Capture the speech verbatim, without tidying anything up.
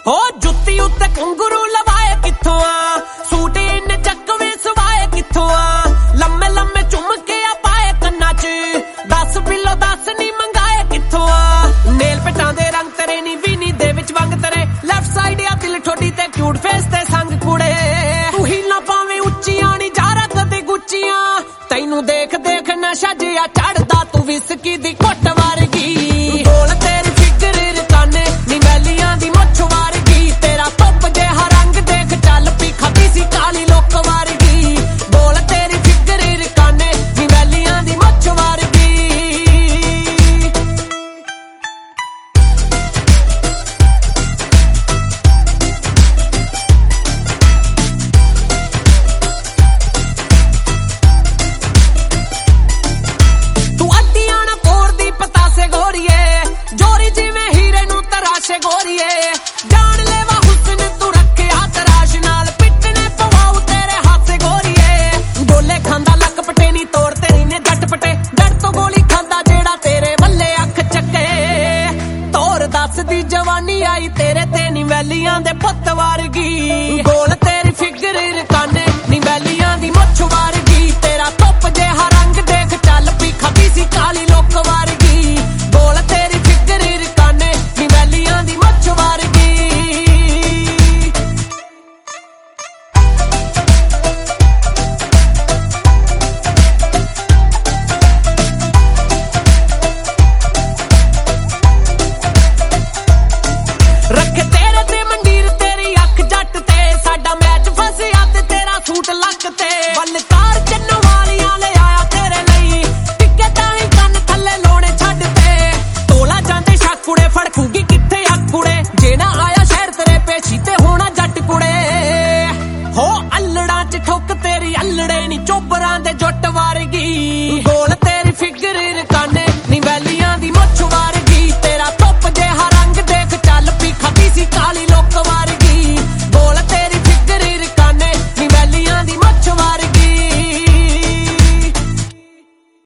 हो जुत्ती उत्ते घुंघरू लवाए कित्थों आ, सूट इन्ने चकवे सवाए कित्थों आ, लम्मे लम्मे झुमके आ पाए कन्ना च, दस बिलो दस नी मंगाए कित्थों आ, नेल पेटां दे रंग तेरे नी वीनी दे विच वंग तेरे, लेफ्ट साइड आ दिल ठोडी ते क्यूट फेस ते संग कुड़े, तू हीला पावे उच्चियां नी जारा कदे गुच्चियां, तैनू देख देख नशा जिया चढ़दा तू विस्की दी घुट वर्गी, गोल तेरी फिगर रकाने नी वैलियां दी मुछ वर्गी, तेरा पप जिहा रंग देख चल पी खबी सी काली लोक वर्गी, गोल तेरी फिगर रकाने नी वैलियां दी मुछ वर्गी। जोरी जिवें हीरे नू तराशे गोरीए, जान लेवा हुस्न तू रखिया तराश नाल, पिटने पवाऊ तेरे हाथ से गोरीए, गोले खांदा लक पटे नी तोड़ तेरी ने जट पटे, डर तो गोली खांदा जेड़ा तेरे वल्ले अख चके, तोर दस दी जवानी आई तेरे ते नी वैलियां दे पुत्त वर्गी, गोल तेरी फिगर रकाने नी वैलियां दी मुछ वर्गी, तेरा धुप जिहा रंग देख चल पी खबी सी काली लोक वर्गी, गोल तेरी रख तेरे ते मंडीर तेरी अख जट ते, साडा मैच फसिया ते तेरा सूट लक ते, बलकार चन्नो वालियां ले आया तेरे लई, टिक्के ताई कन्न थल्ले लोने छड्ड ते, तोला जांदे शाकुड़े फड़कूगी कित्थे आकुड़े, जे ना आया शहर तेरे पेशी ते होना जट कुड़े, हो अल्लड़ां च ठुक तेरी अल्लड़े नी चोबरां दे जुट वर्गी।